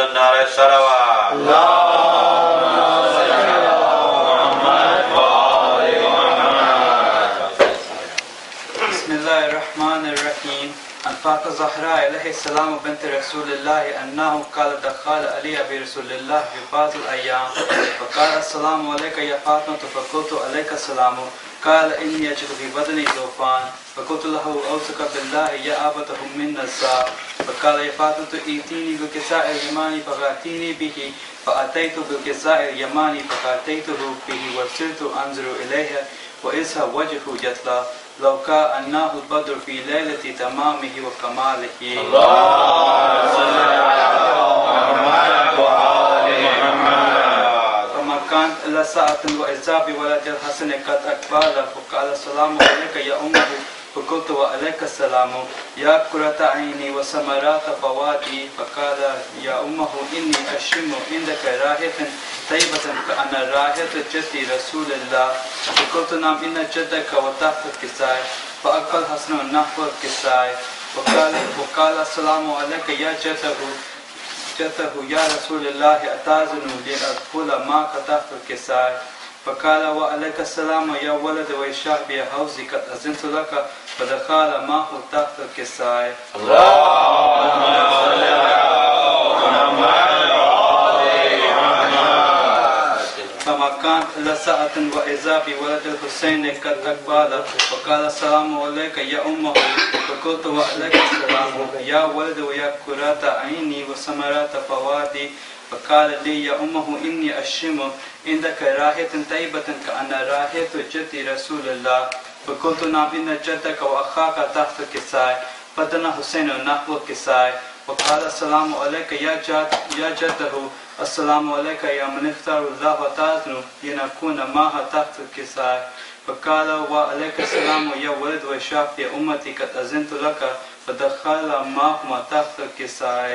नारे बिस्मिल्लाहिर्रहमानिर्रहीम। अनफाता ज़हरा अलैहिस्सलाम बिन्त रसूलिल्लाह अन्नाहु क़ाल दख़ल अली अबी रसूलिल्लाह फ़ी बाज़िल अय्याम फ़क़ाल अस्सलामु अलैका या फ़ातिमा फ़क़ुल्तु अलैका अस्सलाम क़ाल इन्नी अजिदु फ़ी बदनी ज़ुफ़ान फ़क़ुल्तु लहु औसुका बिल्लाहि या अबतहु मिन्ना ज़ा फ़क़ाल या फ़ातिमा ईतीनी बिकिसाइल यमानी फ़ग़ातीनी बिही फ़अतैतु बिकिसाइल यमानी फ़ग़ातैतुहु बिही वसिरतु अंज़ुरु इलैहि वइज़ा वजहु यतला लौ कअन्नहु बद्र फ़ी लैलति तमामिहि व कमालिहि। फमा कानत इल्ला सअतन व इज़ा बिवलदिल हसन क़द अक़बल फ़क़ाल अस्सलामु अलैका या उम्महु फ़क़ुल्तु व अलैका अस्सलाम या क़ुर्रता ऐनी व समराता फ़वादी फ़क़ाल या उम्महु इन्नी अश्म इंदक राहितन तय्यबतन कअन्ना राहित जद्दी रसूलिल्लाह फ़क़ुल्तु नाम इन्ना जद्दक व तहत किसाय फ़अक़बल हसन नहव किसाय फ़क़ाल अस्सलामु अलैका या जद्दहु या रसूलिल्लाह अताज़नु लिअदख़ुल माअक तहत किसाय फ़क़ाल व अलैका अस्सलाम या वलद व शाहबी हौज़ी क़द अज़िनतु लक फ़दख़ल माअहु तहत किसाय। फमा कानत इल्ला सअतन व इज़ा बिवलदिल हुसैन क़द अक़बल फ़क़ाल अस्सलामु अलैका या उम्महु फ़क़ुल्तु व अलैका अस्सलाम या वलद व या क़ुर्रता ऐनी व समराता फ़वादी फ़क़ाल ली या उम्महु इन्नी अश्म इंदक राहितन तय्यबतन कअन्ना राहित जद्दी रसूलिल्लाह फ़क़ुल्तु नाम इन्ना जद्दक व अख़ाक तहत किसाय फ़दना हुसैन नहव किसाय फ़क़ाल अस्सलामु अलैका या जद्दहु अस्सलामु अलैका या मन इख़्तारल्लाह व ताज़नु लिनकुन माअह तहत किसाय फ़क़ाल व अलैका अस्सलाम या वलद व शाफ़ी उम्मती क़द अज़िनतु लक फ़दख़ल माअहुमा तहत किसाय।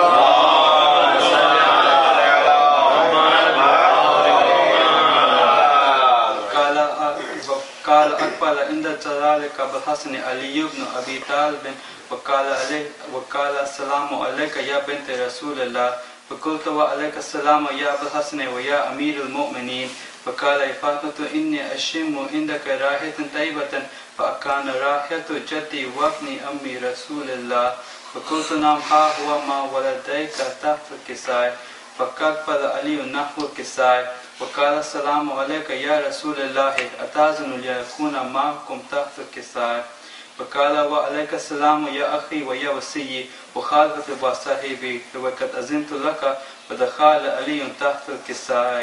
क़ाल अक़बल इंद ज़लालिका बिल-हसन अली इब्न अबी तालिब वक़ाल अस्सलामु अलैका या बिन्त रसूलिल्लाह फ़क़ुल्तु व अलैका अस्सलाम या अबल हसन व या अमीरुल मोमिनीन फ़क़ाल या फ़ातिमा इन्नी अश्म इंदक राहितन तय्यबतन फ़अकान राहितु जद्दी वब्नी अम्मी रसूलिल्लाह फ़क़ुल्तु नाम हा हुवा मा वलदैका तहत किसाय फ़क़बल अली नहव किसाय फ़क़ाल अस्सलामु अलैका या रसूलल्लाह अताज़नु लियकुन माअकुम तहत किसाय फ़क़ाल व अलैका अस्सलाम या अख़ी व या वसिय्यी व ख़ालिफ़ती व साहिबी व क़द अज़िनतु लक फ़दख़ल अली तहत किसाय।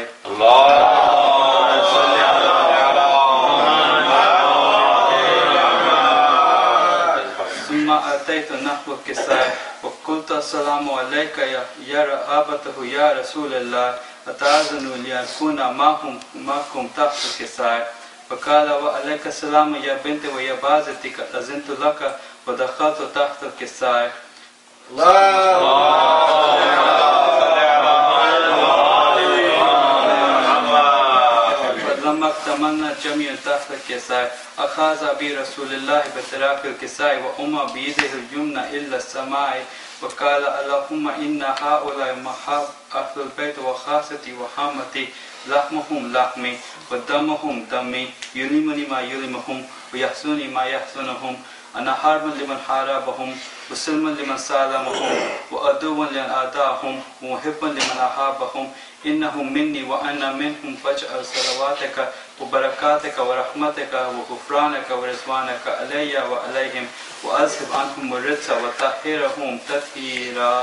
सुम्मा अतैतु नहव किसाय फ़क़ुल्तु अस्सलामु अलैका या अबतहु या रसूलल्लाह अताज़नु लियकुन माअकुम तहत किसाय फ़क़ाल व अलैका अस्सलाम या बिन्त व या बाज़ती क़द अज़िनतु लक फ़दख़लतु तहत किसाय। फ़लम्मा इक्तमलना जमीअन तहत किसाय अख़ज़ अबी रसूलिल्लाह बितराफ़िल किसाय व उम्मा बियदिहिल युमना इला समाए फ़क़ाल अल्लाहुम्मा इन्ना हाउलाए महब अहलुल बैत व ख़ासती व हामती लहमुहुम लहमी व दमुहुम दमी युलिमुनी मा युलिमुहुम व यहज़ुनी मा यहज़ुनुहुम अना हर्बन लिमन हारबहुम व सिल्मन लिमन सालमहुम व अदुव्वन लिमन आदाहुम व मुहिब्बन लिमन अहाबहुम इन्नहुम मिन्नी व अना मिन्हुम फ़जअल सलवातका व बरकातका व रहमतका व गुफ़रानका व रिज़वानका अलैया व अलैहिम व अज़हिब अन्हुम अर्रिज्स व तहिरहुम तत्हीरा।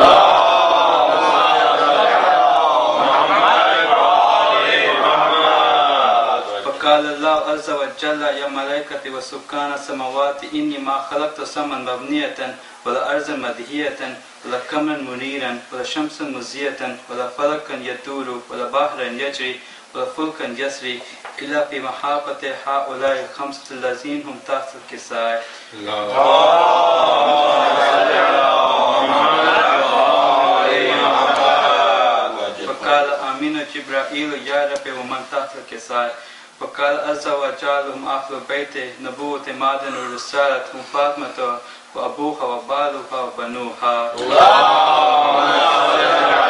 फ़क़ाल अल्लाहु अज़्ज़ व जल्ल या मलाइकती व सुक्कान समावाति इन्नी मा ख़लक़्तु समन मबनियतन वला अर्ज़न मदहियतन वला क़मरन मुनीरन वला शम्सन मुज़ियतन वला फ़लकन यदूरु वला बहरन यजरी वला फ़ुल्कन यसरी इल्ला फ़ी महाबति हाउलाए ख़म्सति लज़ीन हुम तहत किसाय। फ़क़ाल आमीन जिब्राईल या रब्बी व मन तहत किसाय फ़क़ाल अज़्ज़ व जल्ल हुम अहलु बैति नबुव्वत मादन व रिसालत हुम फ़ातिमा व अबूहा व बालुहा व बनूहा।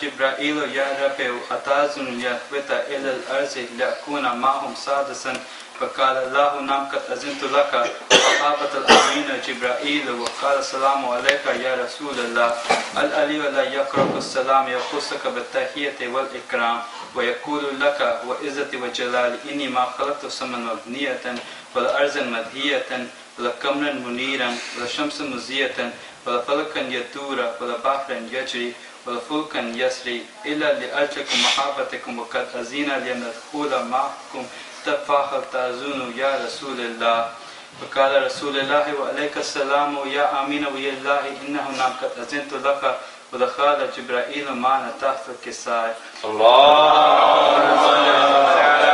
جبرائيل يا ربي أتأذن يهبط إلى الأرض لأكون معهم سادسا فقال الله نعم قد أذنت لك فخافت الأمين جبرائيل وقال السلام عليك يا رسول الله الألي لا يقرأ السلام يخصك بالتحية والإكرام ويقول لك وعزتي وجلالي إني ما خلقت سما مبنية ولا أرضا مدهية ولا قمرا منيرا ولا شمسا مزية ولا فلكا يدور ولا بحرا يجري ولا فلكا يسري إلا لأجلكم محبتكم وقد أذن لي أن أدخل معكم فاخر تأذن يا رسول الله فقال رسول الله وعليك السلام يا أمين ويا الله إنه نعم قد أذنت لك ودخل جبرائيل معنا تحت الكساء اللهم صل على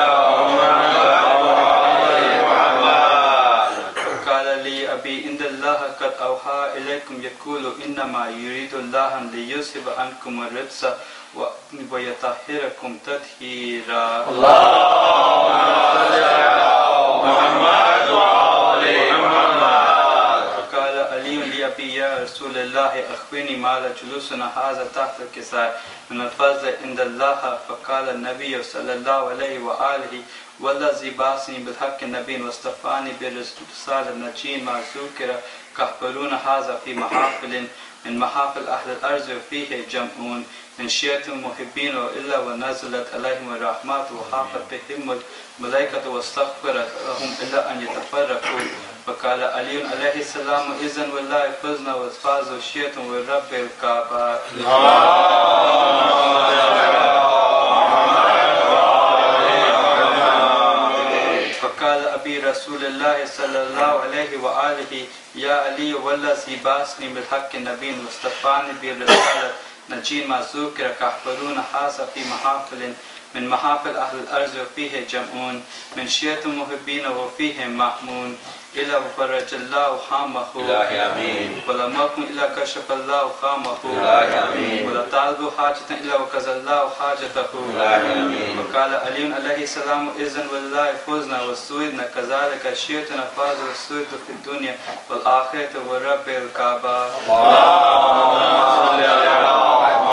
محمد فقال لي أبي إن الله قد أوحى إليكم يقول إنما يريد الله أن ليذهب عنكم الرجس ويطهركم تطهيرا اللهم صل على محمد وآل محمد فقال علي لأبي يا رسول الله أخبرني ما جلوسنا هذا تحت الكساء من الفضل عند الله فقال النبي صلى الله عليه وآله والذي بعثني بالحق النبي واصطفاني بالرسالة النجين ما ذكر كحبرون هذا في محافل من محافل أهل الأرض وفيه جمعون من شيعة المحبين إلا ونزلت عليهم الرحمات وحافت بهم الملائكة واستغفرت لهم إلا أن يتفرقوا فقال علي عليه السلام إذن والله فزنا وفازوا شيعة والرب الكعبة فقال أبي رسول الله صلى الله عليه وآله يا علي والذي بعثني بالحق النبي واصطفاني بالرسالة نجيم ما ذكر كحبرون هذا في محافل من محافل أهل الأرض وفيه جمعون من شيعة المحبين وفيه محمون إلا وفرج الله خامه ولا مكن إلا كشف الله خامه ولا طالبوا حاجة إلا وكذا الله حاجته وقال علي عليه السلام إذن والله فزنا وسويدنا كذلك شيعتنا فاز وسويد في الدنيا والآخرة والرب الكعبة اللهم صل على